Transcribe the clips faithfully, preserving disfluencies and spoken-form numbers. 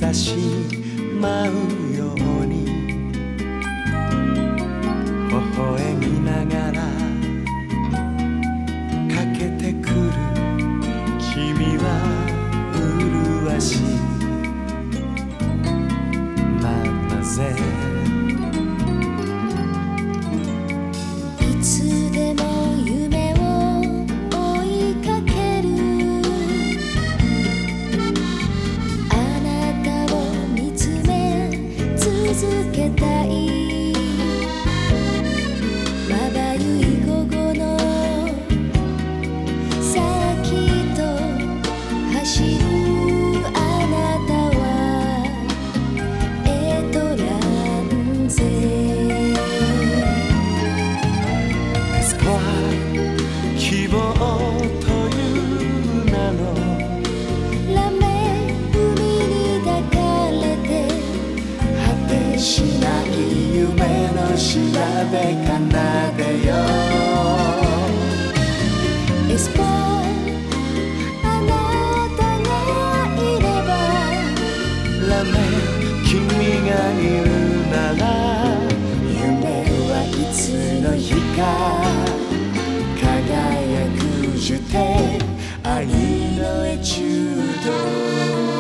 しまうように微笑みながらかけてくる君は麗しいままぜいつでも夢を追いかけるあなたを見つめ続けたいまばゆい午後の先と走るあなたはエトランゼ希望という名のラメ海に抱かれて果てしない夢の調べ奏でよエスポあなたがいればラメ君がいるなら夢はいつの日か輝くジュテ愛のエチュード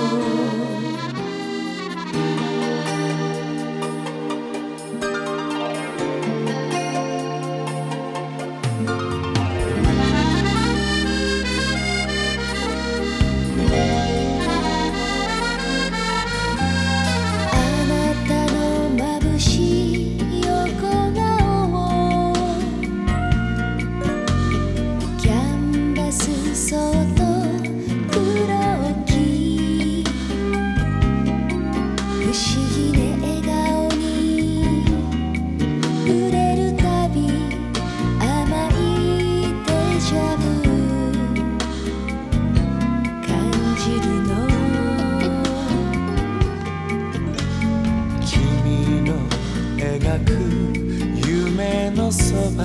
夢のそば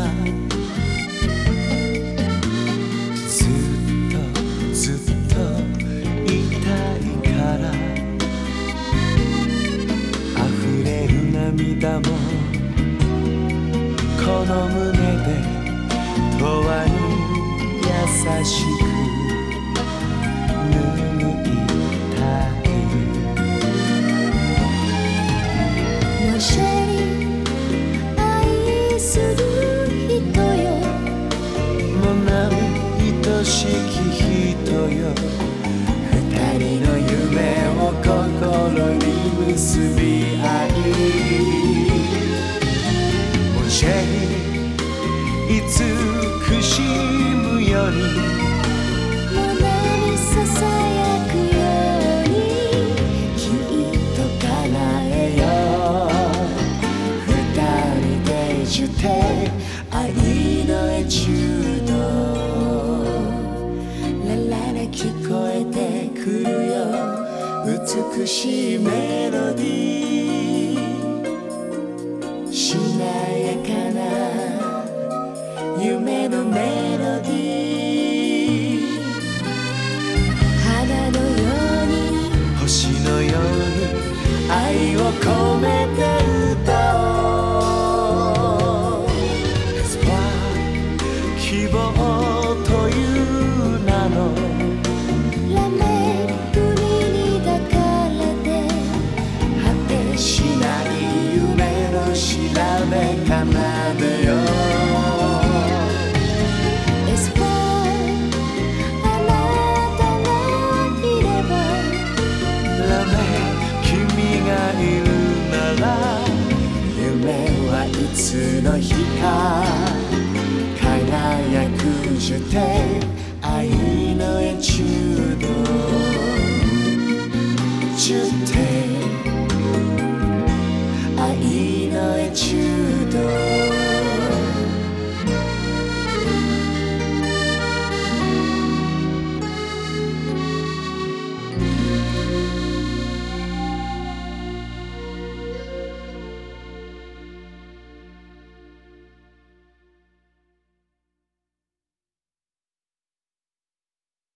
ずっとずっといたいから溢れる涙もこの胸で永遠に優しく拭いたいもしする人よもな愛しき人よ二人の夢を心に結び合いもし慈しむように胸にささやくようにきっと叶えよう二人でジュテ愛のエチュードラララ聞こえてくるよ美しいメロディーしなやかな夢のメロディー花のように星のように愛を込めて歌おう希望という名のラメ海に抱かれて果てしない夢の調べ奏でよエスポあなたがいればラメ君がいるなら夢はいつの日か輝くジュテ愛のエチュードジュテ愛のエチュード